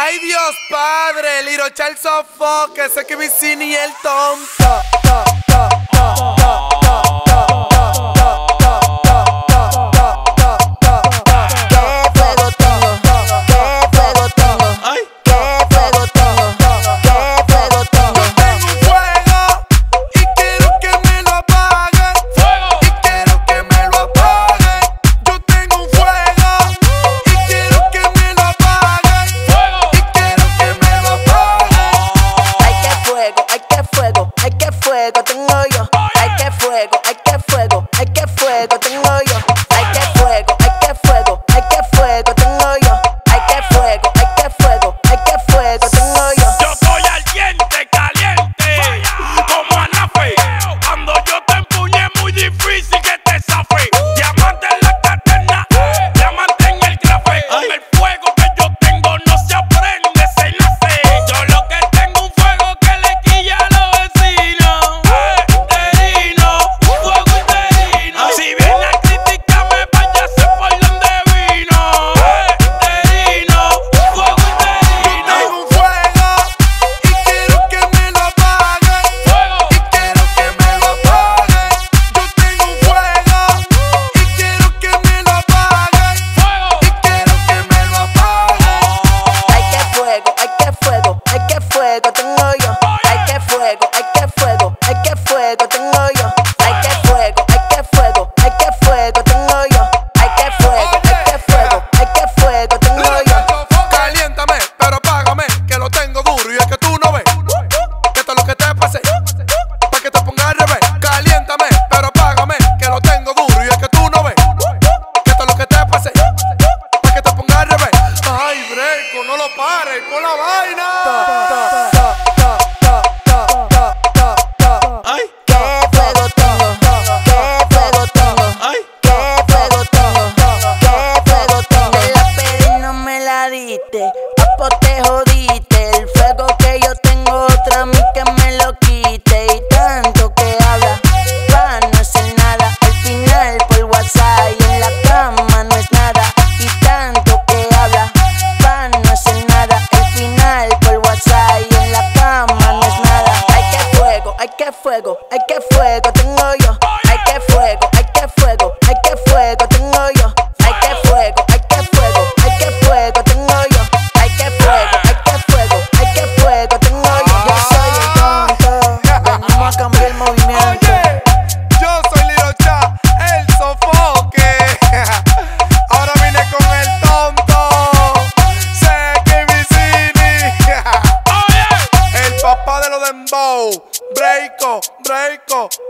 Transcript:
Ay Dios Padre, Little Child Sofoque, ese que Vicini y el tonto. Tengo yo, ay que fuego, ay que fuego, ay que fuego, tengo yo, ay que fuego, ay que fuego, ay que fuego, tengo yo, ay que fuego, ay que fuego, ay que fuego, tengo yo. Yo soy ardiente, caliente, como Anafe. Cuando yo te empuñe es muy difícil que te zafe. Diamante en la cadena, diamante en el café. Con el fuego que yo tengo no se aprende, se nace. Yo lo que tengo un fuego que le quilla a los vecinos. Si viene a criticarme, váyase por donde vino. Interino, un fuego interino. Yo tengo un fuego y quiero que me lo apaguen. Fuego. Y quiero que me lo apaguen. Yo tengo un fuego y quiero que me lo apaguen. Fuego. Y quiero que me lo apaguen. Ay que fuego, ay que fuego, ay que fuego, tengo yo. Ay que fuego, ay que fuego, ay que fuego, tengo yo. Ay que fuego, ay que fuego, ay que fuego, tengo yo. Ay que fuego, ay que fuego, ay que fuego, tengo yo. Caliéntame, pero apágame, que lo tengo duro y es que tú no ves que todo lo que te pase, pa' que te ponga al revés. Caliéntame, pero apágame, que lo tengo duro y es que tú no ves que todo lo que te pase, pa' que te ponga al revés. Ay, Breco, no lo pares, con la vaina. Ay, ¿Qué fuego tengo? ¿Qué fuego tengo? ay. ¿Qué fuego tengo? ¿Qué fuego tengo? Te la pedí y no me la diste, papo te jodiste. El fuego que yo tengo otra a mí que me lo quite. Y tanto que habla, pa' no hacer nada. Al final por WhatsApp y en la cama no es nada. Y tanto que habla, pa' no hacer nada. Al final por WhatsApp y en la cama no es nada. Ay que fuego, ay que fuego, ay que fuego tengo yo. Ay que fuego, ay que fuego, ay que fuego tengo yo. Ay que fuego, ay que fuego, ay que fuego tengo yo. Ay que fuego, ay que fuego, ay que fuego tengo yo. Yo soy el tonto, venimos a cambiar el movimiento. Oye, yo soy Little Child, el Sofoque. Ahora vine con el tonto, sé que Vicini. El papá de los dembow, Breiko, Breiko.